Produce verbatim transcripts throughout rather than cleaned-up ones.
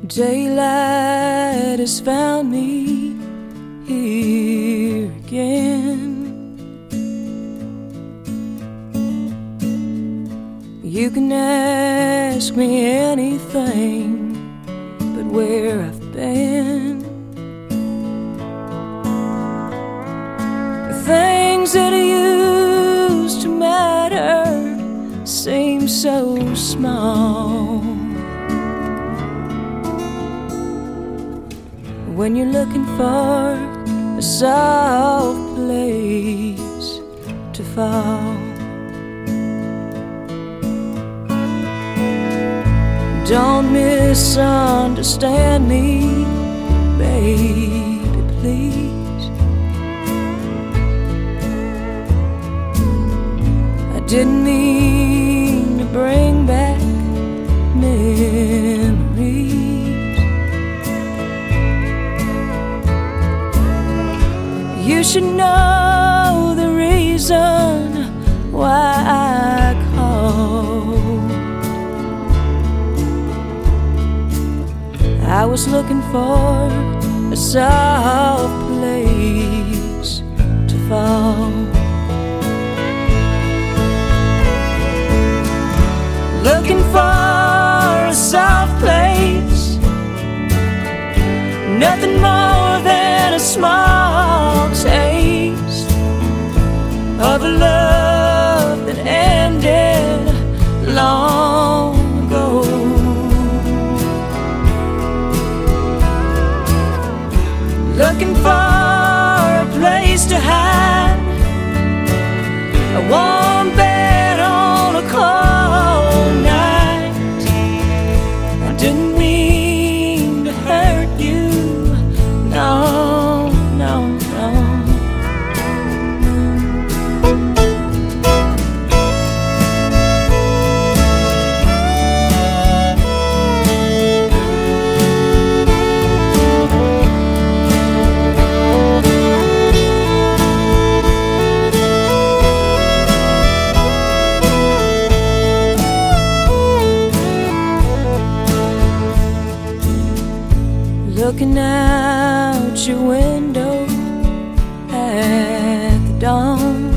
Daylight has found me here again. You can ask me anything but where I've been. The things that used to matter seem so small when you're looking for a soft place to fall. Don't misunderstand me, baby, please. I didn't mean to bring back memories. You should know the reason why I called. I was looking for a soft place to fall. Looking for a soft place, nothing more than a small taste of a love that ended long ago. Looking for a place to hide, a warm bed on a cold night. I didn't mean to hurt you, no, no, no. Looking out your window at the dawn,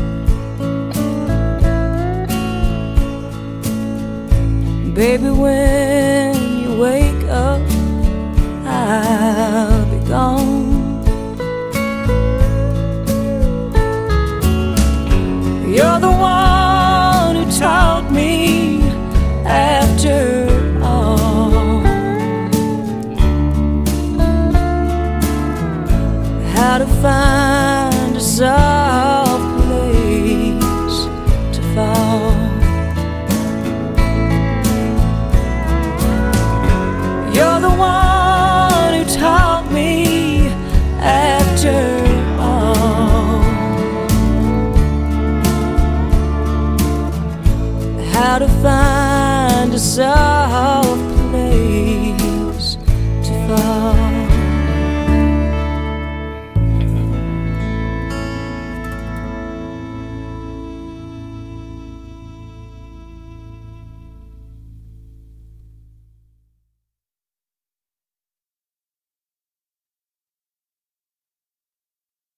baby, when you wake up, I'll be gone. You're the one who taught me after how to find a soft place to fall. You're the one who taught me after all how to find a soft